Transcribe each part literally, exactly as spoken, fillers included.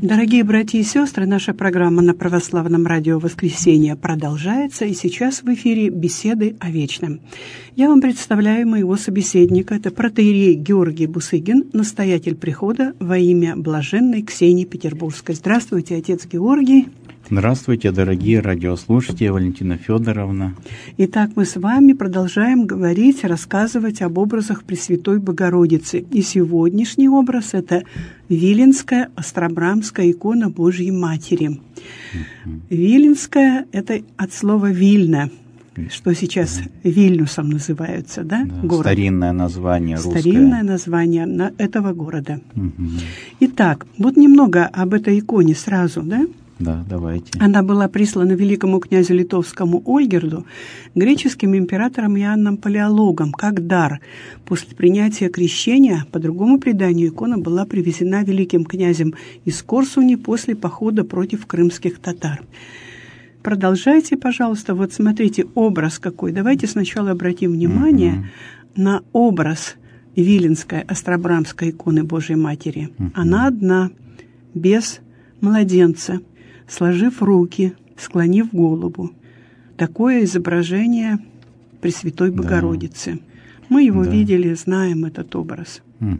Дорогие братья и сестры, наша программа на Православном радио «Воскресенье» продолжается, и сейчас в эфире беседы о вечном. Я вам представляю моего собеседника. Это протоиерей Георгий Бусыгин, настоятель прихода во имя блаженной Ксении Петербургской. Здравствуйте, отец Георгий. Здравствуйте, дорогие радиослушатели, Валентина Федоровна. Итак, мы с вами продолжаем говорить, рассказывать об образах Пресвятой Богородицы. И сегодняшний образ – это Виленская Острабрамская икона Божьей Матери. Mm-hmm. Виленская – это от слова «Вильна», что сейчас mm-hmm. Вильнюсом называются, да? Да, город. Старинное название русское. Старинное название этого города. Mm-hmm. Итак, вот немного об этой иконе сразу, да? Да, давайте. Она была прислана великому князю литовскому Ольгерду греческим императором Иоанном Палеологом как дар. После принятия крещения, по другому преданию, икона была привезена великим князем из Корсуни после похода против крымских татар. Продолжайте, пожалуйста. Вот смотрите, образ какой. Давайте сначала обратим внимание mm-hmm. на образ Виленской Острабрамской иконы Божьей Матери. Mm-hmm. Она одна, без младенца, сложив руки, склонив голову. Такое изображение Пресвятой Богородицы. Да. Мы его да. видели, знаем этот образ.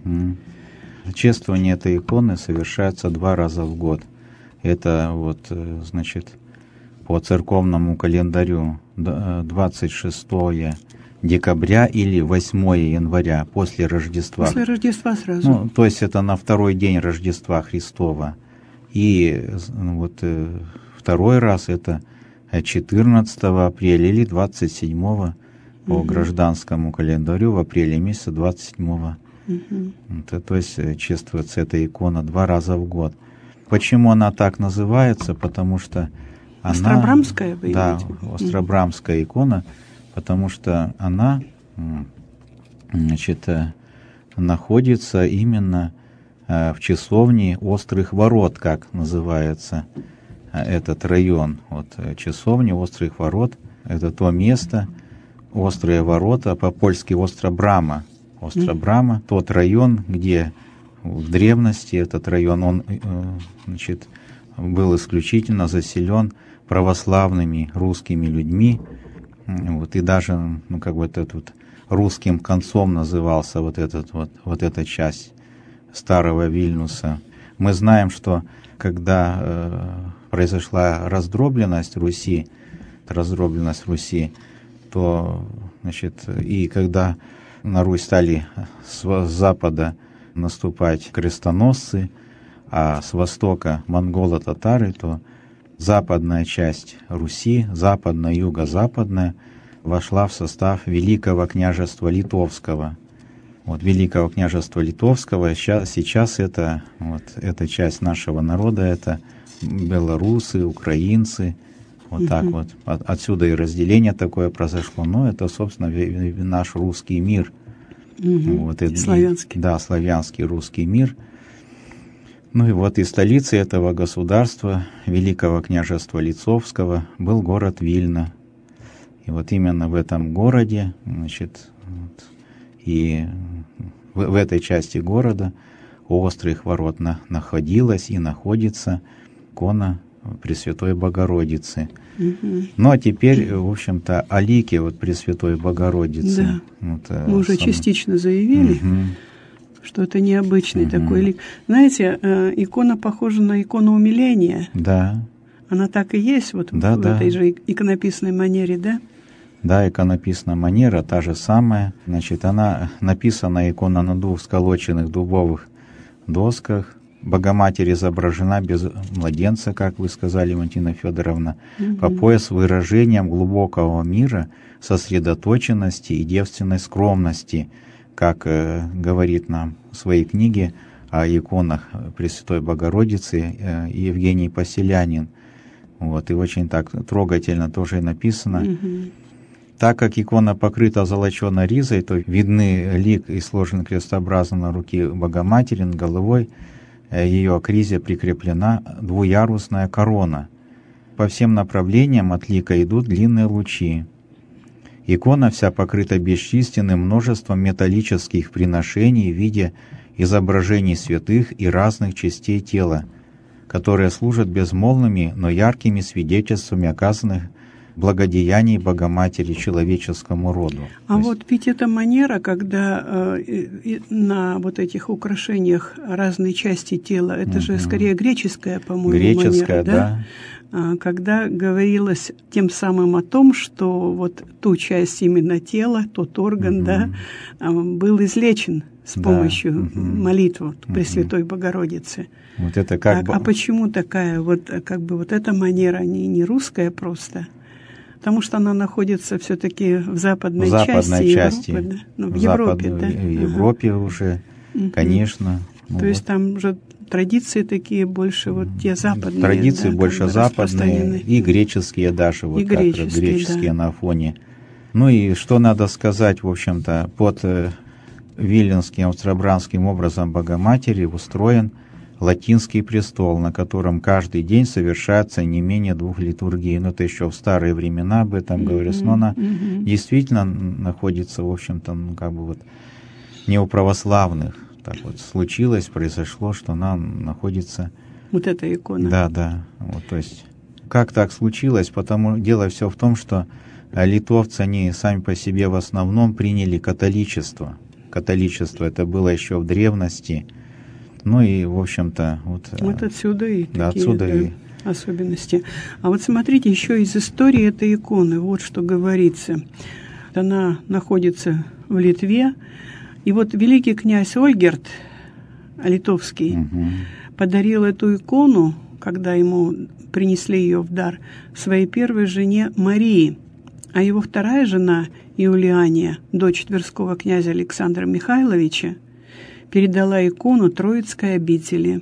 Угу. Чествование этой иконы совершается два раза в год. Это вот, значит, по церковному календарю двадцать шестого декабря или восьмого января после Рождества. После Рождества сразу. Ну, то есть это на второй день Рождества Христова. И вот второй раз это четырнадцатого апреля или двадцать седьмого по угу. гражданскому календарю в апреле месяце двадцать седьмого. Угу. Это, то есть чествуется эта икона два раза в год. Почему она так называется? Потому что она... Острабрамская, вы Да, имеете? Острабрамская икона, потому что она, значит, находится именно в часовне Острых Ворот, как называется этот район. Вот часовня Острых Ворот – это то место, Острые Ворота, по-польски Остробрама. Остробрама – тот район, где в древности этот район, он, значит, был исключительно заселен православными русскими людьми. Вот, и даже, ну, как бы этот вот русским концом назывался вот, этот, вот, вот эта часть старого Вильнюса. Мы знаем, что когда э, произошла раздробленность Руси, раздробленность Руси, то, значит, и когда на Русь стали с, с запада наступать крестоносцы, а с востока монголо-татары, то западная часть Руси, западная, юго-западная, вошла в состав Великого княжества Литовского. Вот, Великого княжества Литовского, сейчас, сейчас это, вот, эта часть нашего народа, это белорусы, украинцы, вот uh-huh. так вот. От, отсюда и разделение такое произошло, но это, собственно, наш русский мир. Uh-huh. Вот, и, славянский. Да, славянский русский мир. Ну и вот и столицей этого государства, Великого княжества Литовского, был город Вильна. И вот именно в этом городе, значит, вот, и в, в этой части города у Острых Ворот на, находилась и находится икона Пресвятой Богородицы. Угу. Ну а теперь, в общем-то, о лике вот Пресвятой Богородицы. Да. Вот, Мы уже сам... частично заявили, угу. что это необычный угу. такой лик. Знаете, э, икона похожа на икону умиления. Да. Она так и есть вот да, в да. этой же иконописной манере, да? Да, иконописная манера та же самая. Значит, она написана, икона на двух сколоченных дубовых досках. Богоматерь изображена без младенца, как вы сказали, Валентина Федоровна, угу. по пояс выражением глубокого мира, сосредоточенности и девственной скромности, как э, говорит нам в своей книге о иконах Пресвятой Богородицы э, Евгений Поселянин. Вот, и очень так трогательно тоже написано. Угу. Так как икона покрыта золоченой ризой, то видны лик и сложен крестообразно на руке Богоматери, над головой ее к ризе прикреплена двуярусная корона. По всем направлениям от лика идут длинные лучи. Икона вся покрыта бесчисленным множеством металлических приношений в виде изображений святых и разных частей тела, которые служат безмолвными, но яркими свидетельствами оказанных благодеяний Богоматери человеческому роду. А есть... вот ведь эта манера, когда э, на вот этих украшениях разные части тела, это угу. же скорее греческая, по-моему, греческая, манера, да? да? Когда говорилось тем самым о том, что вот ту часть именно тела, тот орган, угу. да, был излечен с помощью да. угу. молитвы Пресвятой угу. Богородицы. Вот это как а, бы... а почему такая вот, как бы вот эта манера, не, не русская просто? Потому что она находится все-таки в западной, в западной части, Европы, да? Ну, в, в Европе, да? В Европе ага. уже, конечно. Ну, То вот. есть там уже традиции такие больше вот те западные. Традиции да, больше западные и греческие даже, вот и как греческие, греческие да. на фоне. Ну и что надо сказать, в общем-то, под Виленским, Острабранским образом Богоматери устроен латинский престол, на котором каждый день совершается не менее двух литургий. Ну, это еще в старые времена об этом mm-hmm, говорится, но она mm-hmm. действительно находится, в общем-то, ну, как бы вот не у православных. Так вот случилось, произошло, что она находится... Вот эта икона. Да, да. Вот, то есть, как так случилось? Потому дело все в том, что литовцы, они сами по себе в основном приняли католичество. Католичество это было еще в древности. Ну и, в общем-то... Вот, вот отсюда и да, такие отсюда да, и... особенности. А вот смотрите, еще из истории этой иконы, вот что говорится. Она находится в Литве. И вот великий князь Ольгерд, литовский, угу. подарил эту икону, когда ему принесли ее в дар, своей первой жене Марии. А его вторая жена, Иулиания, дочь тверского князя Александра Михайловича, передала икону Троицкой обители,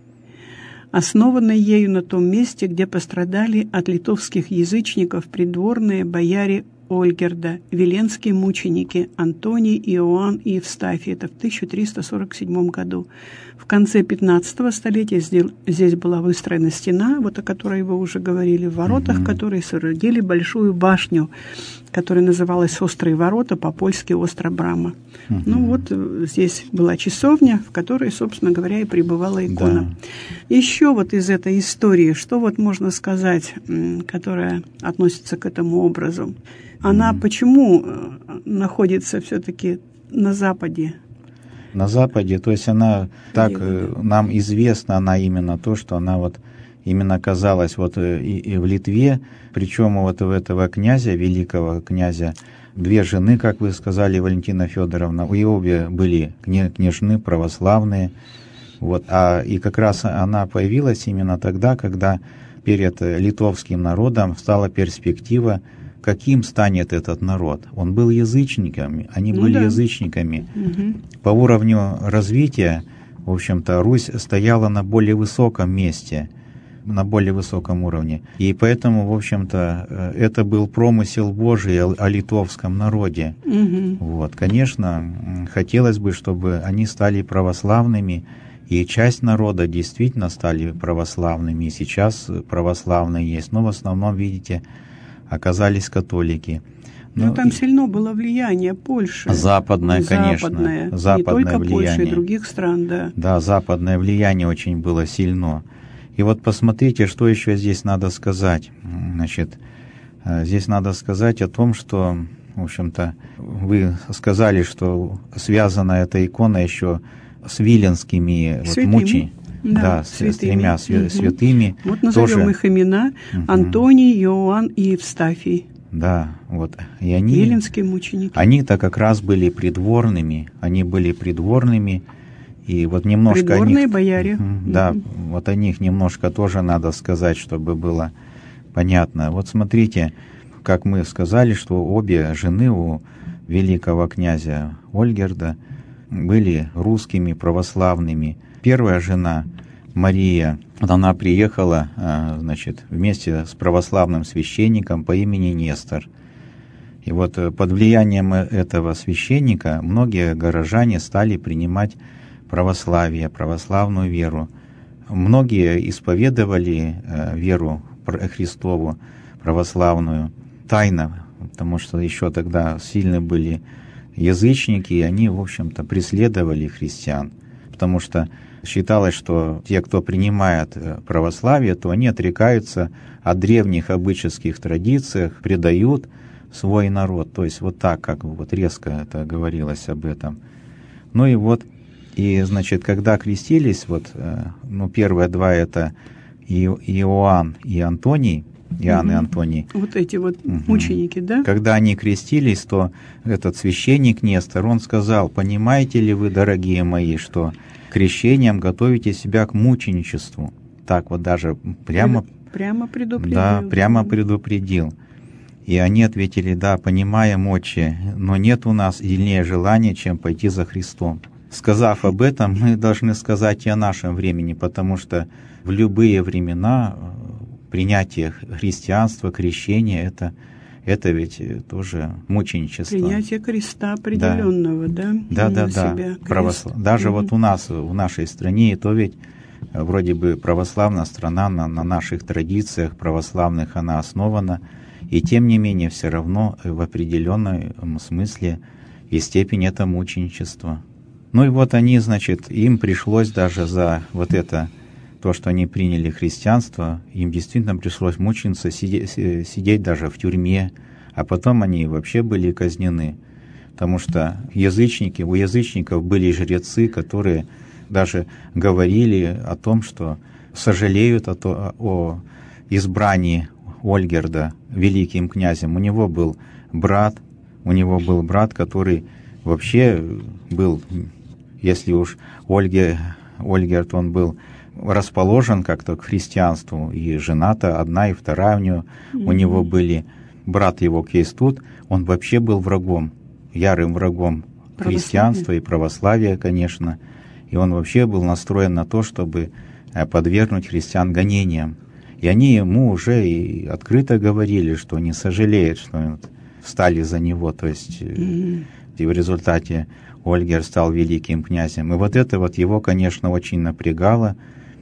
основанной ею на том месте, где пострадали от литовских язычников придворные бояре Ольгерда, виленские мученики Антоний, Иоанн и Евстафий. Это в тысяча триста сорок седьмом году. В конце пятнадцатого столетия здесь была выстроена стена, вот о которой вы уже говорили, в воротах, mm-hmm. которые соорудили большую башню, которая называлась «Острые ворота», по-польски «Остробрама». Mm-hmm. Ну вот здесь была часовня, в которой, собственно говоря, и пребывала икона. Да. Еще вот из этой истории, что вот можно сказать, которая относится к этому образу? Она mm-hmm. почему находится все-таки на Западе? На Западе, то есть она, так э, нам известно, она именно то, что она вот именно оказалась вот и, и в Литве, причем вот у этого князя, великого князя, две жены, как вы сказали, Валентина Федоровна, и обе были княжны православные, вот, а и как раз она появилась именно тогда, когда перед литовским народом стала перспектива, каким станет этот народ. Он был язычниками, они ну были да. язычниками. Угу. По уровню развития, в общем-то, Русь стояла на более высоком месте, на более высоком уровне. И поэтому, в общем-то, это был промысел Божий о литовском народе. Угу. Вот. Конечно, хотелось бы, чтобы они стали православными, и часть народа действительно стали православными, и сейчас православные есть, но в основном, видите, оказались католики. Но ну, там и... сильно было влияние Польши. Западное, конечно. Западное, западное не только влияние. Польши, и других стран, да. Да, западное влияние очень было сильно. И вот посмотрите, что еще здесь надо сказать. Значит, здесь надо сказать о том, что, в общем-то, вы сказали, что связана эта икона еще с виленскими вот, мучениками. Да, да с, с тремя угу. святыми. Вот назовем тоже... их имена: угу. Антоний, Иоанн и Евстафий. Да, вот. И они, виленские мученики. Они-то как раз были придворными, они были придворными, и вот немножко придворные о них, бояре. Угу, угу. Да, вот о них немножко тоже надо сказать, чтобы было понятно. Вот смотрите, как мы сказали, что обе жены у великого князя Ольгерда были русскими православными. Первая жена, Мария, она приехала, значит, вместе с православным священником по имени Нестор. И вот под влиянием этого священника многие горожане стали принимать православие, православную веру. Многие исповедовали веру Христову, православную, тайно, потому что еще тогда сильны были язычники, и они, в общем-то, преследовали христиан. Потому что считалось, что те, кто принимает православие, то они отрекаются от древних обыческих традиций, предают свой народ. То есть вот так, как вот резко это говорилось об этом. Ну и вот, и, значит, когда крестились, вот, ну, первые два — это Иоанн и Антоний, Иоанн угу. и Антоний. Вот эти вот угу. мученики, да? Когда они крестились, то этот священник Нестор, он сказал: понимаете ли вы, дорогие мои, что крещением готовите себя к мученичеству? Так вот даже прямо... Прямо предупредил. Да, прямо предупредил. И они ответили: да, понимаем, отче, но нет у нас сильнее желания, чем пойти за Христом. Сказав об этом, мы должны сказать и о нашем времени, потому что в любые времена принятие христианства, крещение — это, это ведь тоже мученичество. Принятие креста определенного, да? Да, да, да. да. Православ... Даже угу. вот у нас, в нашей стране, то ведь вроде бы православная страна, на, на наших традициях православных она основана, и тем не менее все равно в определенном смысле и степени это мученичество. Ну и вот они, значит, им пришлось даже за вот это, то, что они приняли христианство, им действительно пришлось мучиться, сидеть, сидеть даже в тюрьме, а потом они вообще были казнены. Потому что язычники, у язычников были жрецы, которые даже говорили о том, что сожалеют о, то, о избрании Ольгерда великим князем. У него был брат, у него был брат, который вообще был, если уж Ольге, Ольгерд, он был расположен как-то к христианству, и жена-то одна, и вторая у него, mm-hmm. у него были, брат его Кейстут, он вообще был врагом, ярым врагом христианства и православия, конечно, и он вообще был настроен на то, чтобы подвергнуть христиан гонениям. И они ему уже и открыто говорили, что они сожалеют, что встали за него, то есть mm-hmm. и в результате Ольгер стал великим князем. И вот это вот его, конечно, очень напрягало,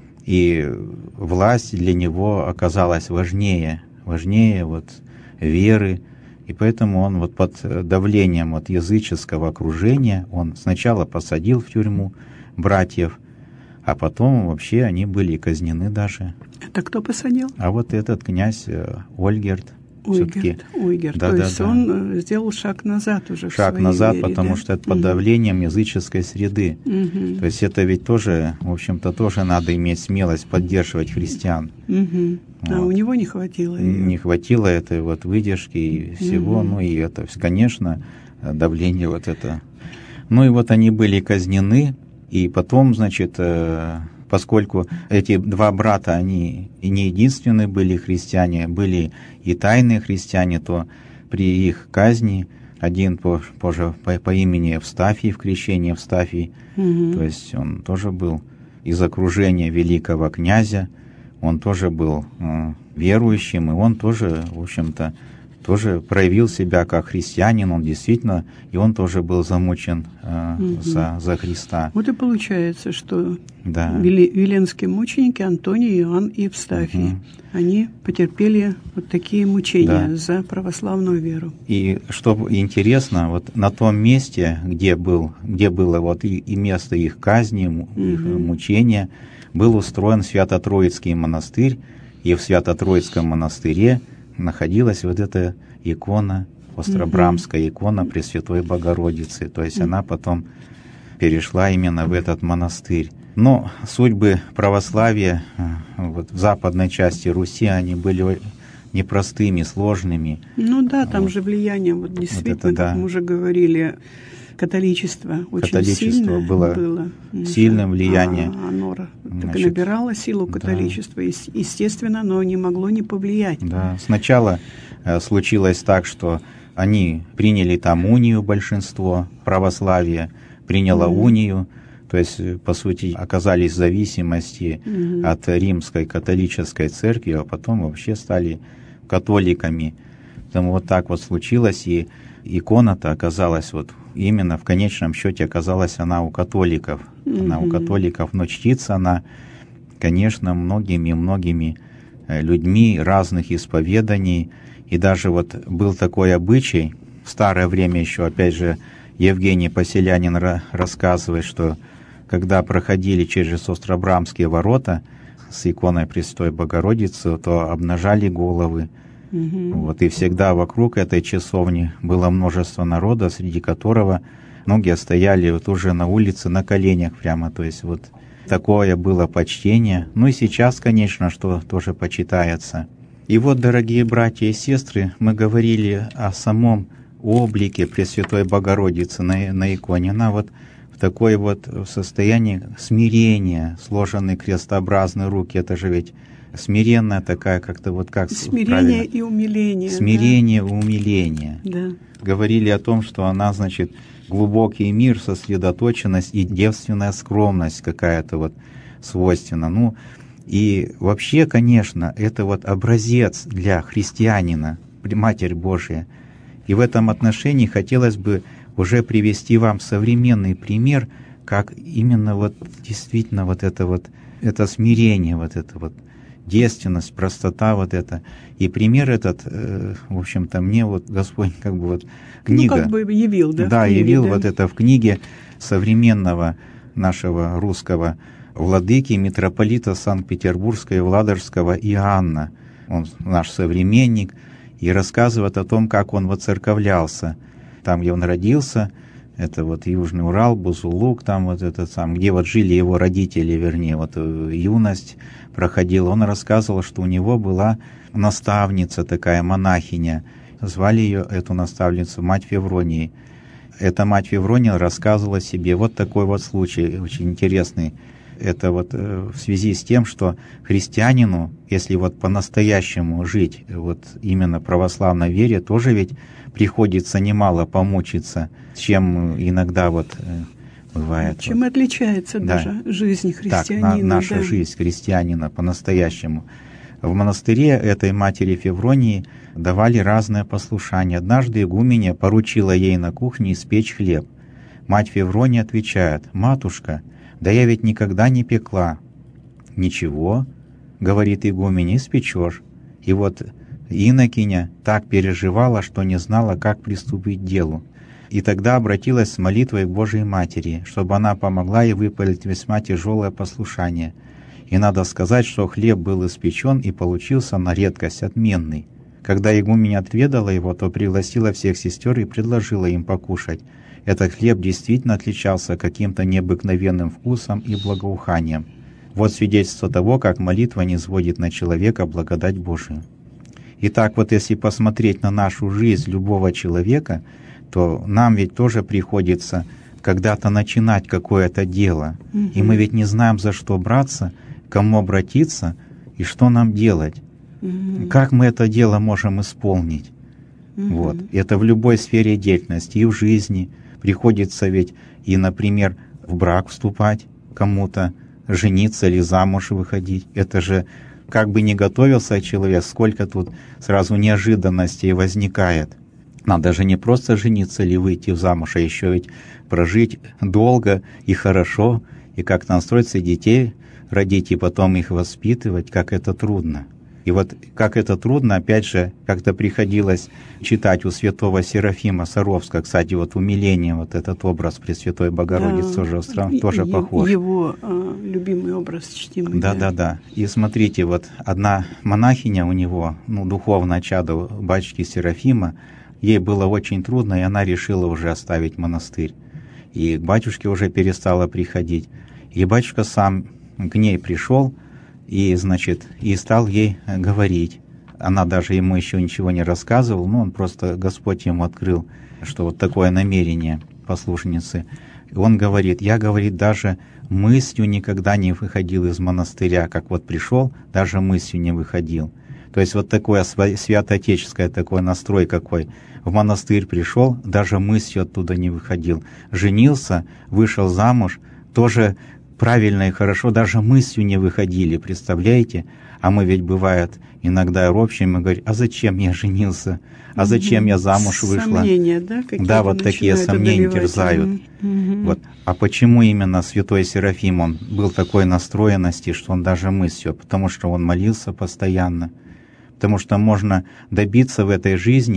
и власть для него оказалась важнее, важнее вот веры, и поэтому он вот под давлением вот языческого окружения, он сначала посадил в тюрьму братьев, а потом вообще они были казнены даже. Это кто посадил? А вот этот князь Ольгерд. Ойгерд, Ойгерд. Да, То да, есть да. он сделал шаг назад уже. Шаг в своей назад, вере, потому да? что это под давлением языческой среды. Угу. То есть это ведь тоже, в общем-то, тоже надо иметь смелость поддерживать христиан. Угу. Вот. А у него не хватило ее. Не хватило этой вот выдержки и всего, угу. ну и это, конечно, давление вот это. Ну и вот они были казнены, и потом, значит, поскольку эти два брата, они и не единственные были христиане, были и тайные христиане, то при их казни один по, позже по, по имени Евстафий, в крещении Евстафий, угу. то есть он тоже был из окружения великого князя, он тоже был э, верующим, и он тоже, в общем-то, тоже проявил себя как христианин, он действительно, и он тоже был замучен э, угу. за, за Христа. Вот и получается, что да. вели, веленские мученики Антоний, Иоанн и Евстафий, угу. они потерпели вот такие мучения да. за православную веру. И что интересно, вот на том месте, где, был, где было вот и, и место их казни, угу. их мучения, был устроен Свято-Троицкий монастырь, и в Свято-Троицком монастыре находилась вот эта икона, Остробрамская mm-hmm. икона Пресвятой Богородицы. То есть mm-hmm. она потом перешла именно в этот монастырь. Но судьбы православия вот, в западной части Руси, они были непростыми, сложными. Ну да, там вот. же влияние, вот действительно, вот это, да. как мы уже говорили, католичество очень католичество сильное было, было сильным влиянием. А, оно так и набирало силу католичества, да. и, естественно, оно не могло не повлиять. Да. Сначала э, случилось так, что они приняли там унию, большинство православия приняло mm-hmm. унию, то есть, по сути, оказались в зависимости mm-hmm. от римской католической церкви, а потом вообще стали католиками. Поэтому вот так вот случилось, и икона-то оказалась вот именно в конечном счете оказалась она у католиков. Mm-hmm. Она у католиков, но чтится она, конечно, многими-многими людьми разных исповеданий. И даже вот был такой обычай, в старое время еще, опять же, Евгений Поселянин рассказывает, что когда проходили через Острабрамские ворота с иконой Пресвятой Богородицы, то обнажали головы. Mm-hmm. Вот, и всегда вокруг этой часовни было множество народа, среди которого многие стояли вот уже на улице на коленях прямо. То есть вот такое было почтение. Ну и сейчас, конечно, что тоже почитается. И вот, дорогие братья и сестры, мы говорили о самом облике Пресвятой Богородицы на, на иконе. Она вот в такой вот состоянии смирения, сложенные крестообразные руки. Это же ведь смиренная такая, как-то вот как... Смирение правильно? И умиление. Смирение да. и умиление. Да. Говорили о том, что она, значит, глубокий мир, сосредоточенность и девственная скромность какая-то вот свойственна. Ну, и вообще, конечно, это вот образец для христианина, Матерь Божия. И в этом отношении хотелось бы уже привести вам современный пример, как именно вот действительно вот это вот, это смирение, вот это вот девственность, простота вот это. И пример этот, э, в общем-то, мне вот Господь как бы вот книга... Ну, как бы явил, да? Да, книге, явил да? вот это в книге современного нашего русского владыки, митрополита Санкт-Петербургского и Владожского Иоанна. Он наш современник, и рассказывает о том, как он воцерковлялся. Там, где он родился, это вот Южный Урал, Бузулук, там вот этот сам, где вот жили его родители, вернее, вот юность проходила. Он рассказывал, что у него была наставница такая, монахиня. Звали ее, эту наставницу, мать Февронии. Эта мать Феврония рассказывала себе вот такой вот случай, очень интересный. Это вот в связи с тем, что христианину, если вот по-настоящему жить вот именно православной вере, тоже ведь приходится немало помучиться, чем иногда вот бывает. Чем вот. отличается Да. даже жизнь христианина. Так, на, наша да. жизнь христианина по-настоящему. В монастыре этой матери Февронии давали разное послушание. Однажды игуменья поручила ей на кухне испечь хлеб. Мать Феврония отвечает: «Матушка, да я ведь никогда не пекла». «Ничего, — говорит игуменья, — испечешь». И вот инокиня так переживала, что не знала, как приступить к делу. И тогда обратилась с молитвой к Божией Матери, чтобы она помогла ей выполнить весьма тяжелое послушание. И надо сказать, что хлеб был испечен и получился на редкость отменный. Когда игуменья отведала его, то пригласила всех сестер и предложила им покушать. Этот хлеб действительно отличался каким-то необыкновенным вкусом и благоуханием. Вот свидетельство того, как молитва низводит на человека благодать Божию. Итак, вот если посмотреть на нашу жизнь любого человека, то нам ведь тоже приходится когда-то начинать какое-то дело. Mm-hmm. И мы ведь не знаем, за что браться, к кому обратиться и что нам делать. Mm-hmm. Как мы это дело можем исполнить? Mm-hmm. Вот. Это в любой сфере деятельности, и в жизни. Приходится ведь и, например, в брак вступать кому-то, жениться или замуж выходить. Это же как бы не готовился человек, сколько тут сразу неожиданностей возникает. Надо же не просто жениться или выйти в замуж, а еще ведь прожить долго и хорошо, и как настроиться, детей родить, и потом их воспитывать, как это трудно. И вот как это трудно, опять же, как-то приходилось читать у святого Серафима Саровского, кстати, вот умиление, вот этот образ Пресвятой Богородицы, да, тоже, и, тоже и, похож. Его э, любимый образ чтимый. Да, да, да, да. И смотрите, вот одна монахиня у него, ну, духовное чадо батюшки Серафима, ей было очень трудно, и она решила уже оставить монастырь. И к батюшке уже перестала приходить. И батюшка сам к ней пришел, и, значит, и стал ей говорить. Она даже ему еще ничего не рассказывала, но он просто, Господь ему открыл, что вот такое намерение послушницы. И он говорит: я, говорит, даже мыслью никогда не выходил из монастыря, как вот пришел, даже мыслью не выходил. То есть вот такое святоотеческое такой настрой какой. В монастырь пришел, даже мыслью оттуда не выходил. Женился, вышел замуж, тоже правильно и хорошо, даже мыслью не выходили, представляете? А мы ведь бывает иногда ропщим и говорим: а зачем я женился? А зачем я замуж вышла? Сомнения, да? Да, вот такие сомнения терзают. Mm-hmm. Вот. А почему именно святой Серафим, он был такой настроенности, что он даже мыслью? Потому что он молился постоянно. Потому что можно добиться в этой жизни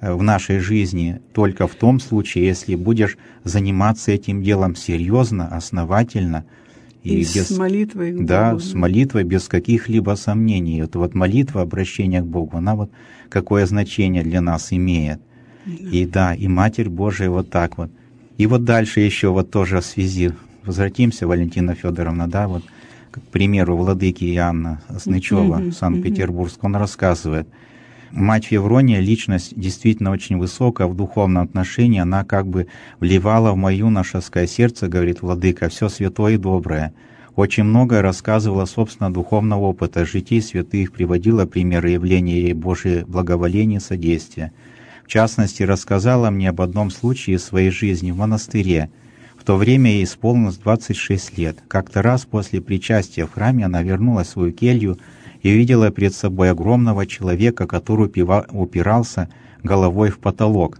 в нашей жизни только в том случае, если будешь заниматься этим делом серьезно, основательно, и, и без, с молитвой к Богу. Да, с молитвой, без каких-либо сомнений. Это вот молитва, обращение к Богу, она вот какое значение для нас имеет. Да. И да, и Матерь Божия вот так вот. И вот дальше еще вот тоже в связи, возвратимся, Валентина Федоровна, да, вот, к примеру, владыки Иоанна Снычева, mm-hmm. Санкт-Петербургск, он рассказывает, мать Феврония, личность действительно очень высокая в духовном отношении, она как бы вливала в мое юношеское сердце, говорит владыка, все святое и доброе. Очень многое рассказывала, собственно, духовного опыта, житий святых, приводила примеры явления ей Божие благоволения и содействия. В частности, рассказала мне об одном случае из своей жизни в монастыре. В то время ей исполнилось двадцать шесть лет. Как-то раз после причастия в храме она вернулась в свою келью и увидела перед собой огромного человека, который упирался головой в потолок.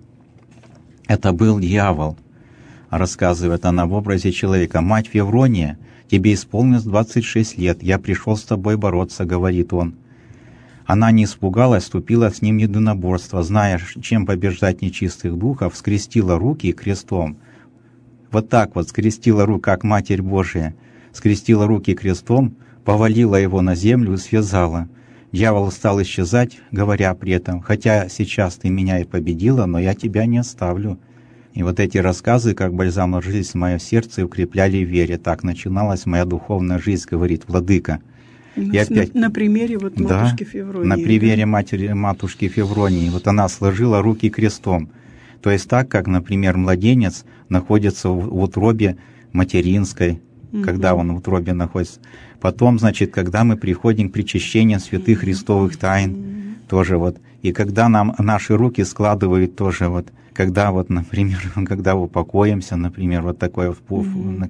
Это был дьявол, рассказывает она в образе человека. «Мать Феврония, тебе исполнилось двадцать шесть лет, я пришел с тобой бороться», — говорит он. Она не испугалась, вступила с ним в единоборство, зная, чем побеждать нечистых духов, скрестила руки крестом. Вот так вот скрестила руки, как Матерь Божия, скрестила руки крестом, повалила его на землю и связала. Дьявол стал исчезать, говоря при этом, «Хотя сейчас ты меня и победила, но я тебя не оставлю». И вот эти рассказы, как бальзам ложились в мое сердце и укрепляли в вере. Так начиналась моя духовная жизнь, говорит владыка. И опять, на, на примере вот матушки да, Февронии. На примере да? матери, матушки Февронии. Вот она сложила руки крестом. То есть так, как, например, младенец находится в, в утробе материнской, угу. когда он в утробе находится. Потом, значит, когда мы приходим к причащению святых христовых тайн, угу. тоже вот. И когда нам наши руки складывают тоже вот, когда вот, например, когда упокоимся, например, вот такое в, угу.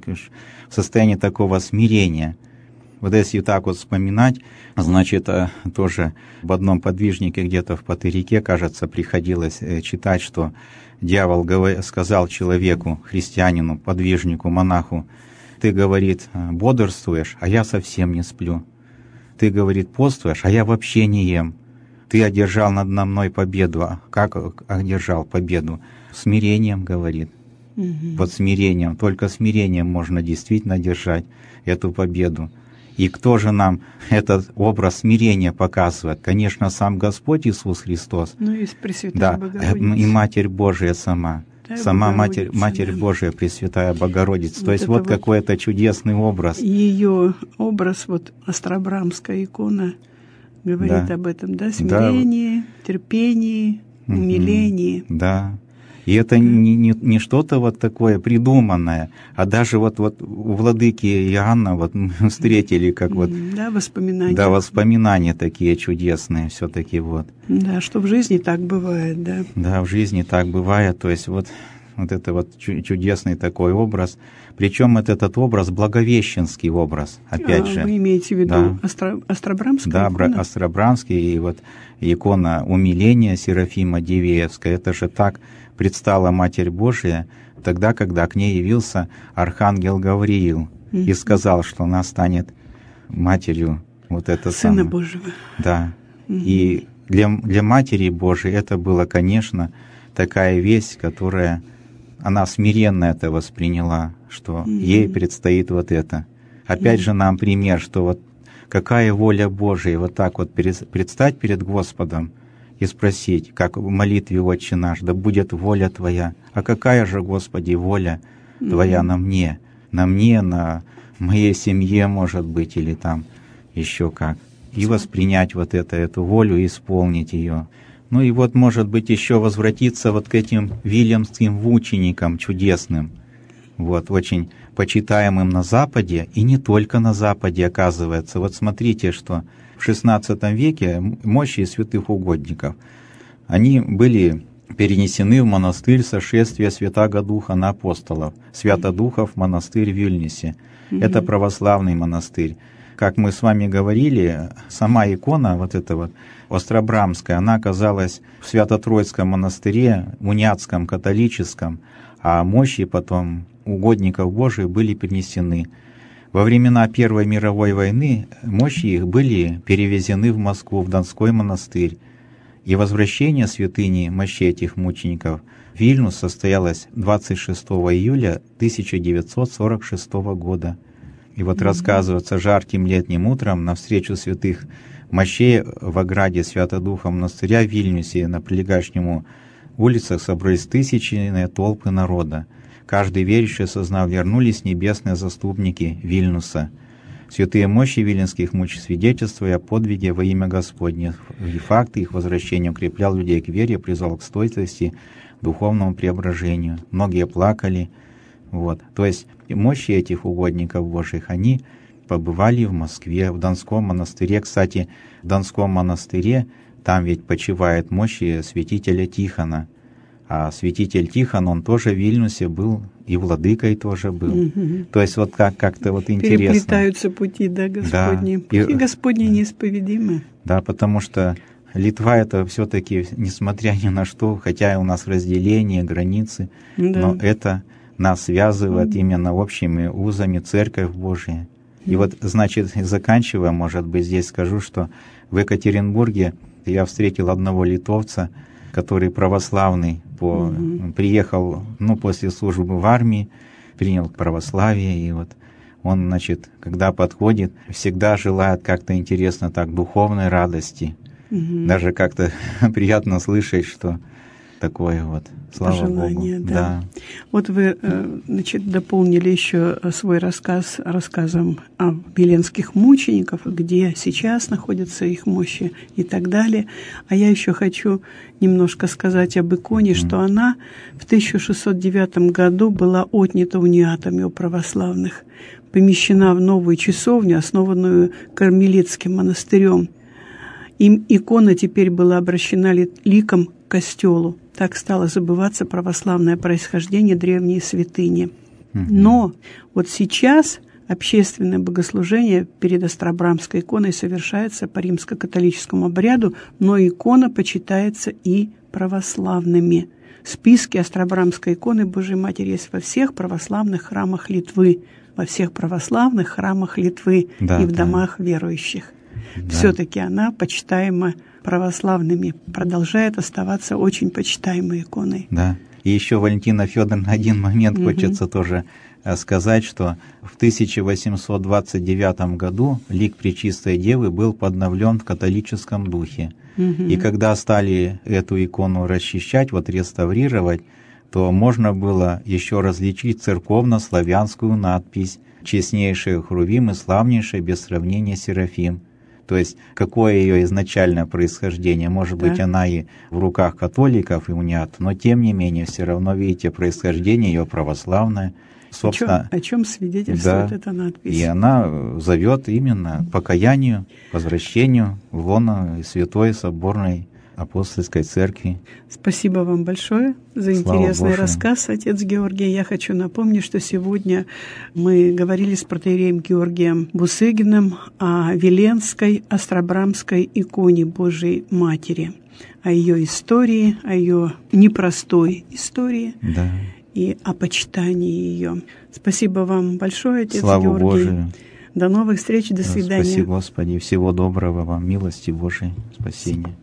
в состоянии такого смирения. Вот если так вот вспоминать, значит, тоже в одном подвижнике где-то в Патерике, кажется, приходилось читать, что дьявол сказал человеку, христианину, подвижнику, монаху, ты, говорит, бодрствуешь, а я совсем не сплю. Ты, говорит, постуешь, а я вообще не ем. Ты одержал над мной победу. Как одержал победу? Смирением, говорит. Угу. Вот смирением, только смирением можно действительно одержать эту победу. И кто же нам этот образ смирения показывает? Конечно, сам Господь Иисус Христос. Ну и Пресвятая да, Богородица. И Матерь Божия сама. Да, сама Матерь, Матерь да. Божия, Пресвятая Богородица. Вот То есть вот, вот какой-то чудесный образ. Ее образ, вот Острабрамская икона, говорит да. об этом, да? Смирении, да. терпении, умилении. Да. И это не, не, не что-то вот такое придуманное, а даже вот, вот у владыки Иоанна вот мы встретили как вот... Да, воспоминания. Да, воспоминания такие чудесные все-таки вот. Да, что в жизни так бывает, да. Да, в жизни так бывает, то есть вот, вот это вот чудесный такой образ. Причем это этот образ благовещенский образ, опять а, же. Вы имеете в виду да. Остро, Острабрамская да, икона? Да, Острабрамский, и вот икона умиления Серафима Дивеевская, это же так предстала Матерь Божия тогда, когда к ней явился архангел Гавриил mm-hmm. и сказал, что она станет матерью вот это Сына самое. Божьего. Да. Mm-hmm. И для, для Матери Божией это было, конечно, такая весть, которая она смиренно это восприняла, что mm-hmm. ей предстоит вот это. Опять mm-hmm. же нам пример, что вот какая воля Божия, вот так вот предстать перед Господом и спросить, как в молитве «Отче наш», да будет воля Твоя. А какая же, Господи, воля Твоя mm-hmm. на мне? На мне, на моей семье, может быть, или там еще как. И воспринять вот это, эту волю и исполнить ее. Ну и вот, может быть, еще возвратиться вот к этим вильямским мученикам чудесным, вот, очень почитаемым на Западе, и не только на Западе, оказывается. Вот смотрите, что в шестнадцатом веке мощи святых угодников, они были перенесены в монастырь сошествия Святаго Духа на апостолов, Святодухов монастырь в Вильнюсе. Mm-hmm. Это православный монастырь. Как мы с вами говорили, сама икона, вот эта вот Острабрамская, она оказалась в Свято-Троицком монастыре, униатском, католическом, а мощи потом угодников Божиих были перенесены. Во времена Первой мировой войны мощи их были перевезены в Москву, в Донской монастырь. И возвращение святыни мощей этих мучеников в Вильнюс состоялось двадцать шестого июля тысяча девятьсот сорок шестого года. И вот mm-hmm. рассказывается, жарким летним утром на встречу святых мощей в ограде Свято-Духа монастыря в Вильнюсе на прилегающему улицах собрались тысячные толпы народа. Каждый верующий сознал, вернулись небесные заступники Вильнюса. Святые мощи виленских муч свидетельствуя о подвиге во имя Господне, и факты их возвращения укреплял людей к вере, призвал к стойкости, духовному преображению. Многие плакали. Вот. То есть мощи этих угодников Божьих, они побывали в Москве, в Донском монастыре. Кстати, в Донском монастыре там ведь почивает мощи святителя Тихона. А святитель Тихон, он тоже в Вильнюсе был, и владыкой тоже был. Mm-hmm. То есть вот как, как-то вот интересно. Переплетаются пути, да, Господни. Да. Пути и, Господни неисповедимы. Да, потому что Литва — это все-таки, несмотря ни на что, хотя у нас разделение, границы, да. но это нас связывает mm-hmm. именно общими узами Церковь Божия. Mm-hmm. И вот, значит, заканчивая, может быть, здесь скажу, что в Екатеринбурге я встретил одного литовца, который православный, по, mm-hmm. приехал, ну, после службы в армии, принял православие, и вот он, значит, когда подходит, всегда желает как-то интересно так духовной радости. Mm-hmm. Даже как-то приятно слышать, что такое вот. Слава Пожелание, Богу. Да. Да. Вот вы, значит, дополнили еще свой рассказ рассказом о виленских мучениках, где сейчас находятся их мощи и так далее. А я еще хочу немножко сказать об иконе, mm. что она в тысяча шестьсот девятом году была отнята униатами у православных, помещена в новую часовню, основанную Кармелитским монастырем. Им икона теперь была обращена ликом к костелу. Так стало забываться православное происхождение древней святыни. Mm-hmm. Но вот сейчас общественное богослужение перед Острабрамской иконой совершается по римско-католическому обряду, но икона почитается и православными. Списки Острабрамской иконы Божией Матери есть во всех православных храмах Литвы, во всех православных храмах Литвы да, и в да. домах верующих. Да. Все-таки она почитаема православными, продолжает оставаться очень почитаемой иконой. Да. И еще, Валентина Федоровна, один момент угу. хочется тоже сказать, что в тысяча восемьсот двадцать девятом году лик Пречистой Девы был подновлен в католическом духе. Угу. И когда стали эту икону расчищать, вот реставрировать, то можно было еще различить церковно-славянскую надпись «Честнейший Хрувим и славнейший без сравнения Серафим». То есть, какое ее изначальное происхождение? Может да. быть, она и в руках католиков, и униат, но тем не менее, все равно, видите, происхождение ее православное. Собственно, о чем, о чем свидетельствует да, эта надпись? И она зовет именно к покаянию, возвращению в лоно Святой Соборной Апостольской Церкви. Спасибо вам большое за Слава интересный Божию. Рассказ, отец Георгий. Я хочу напомнить, что сегодня мы говорили с протоиереем Георгием Бусыгиным о Виленской Острабрамской иконе Божией Матери, о ее истории, о ее непростой истории да. и о почитании ее. Спасибо вам большое, отец Славу Георгий. Божию. До новых встреч, до свидания. Спасибо, Господи, всего доброго вам, милости Божией, спасения.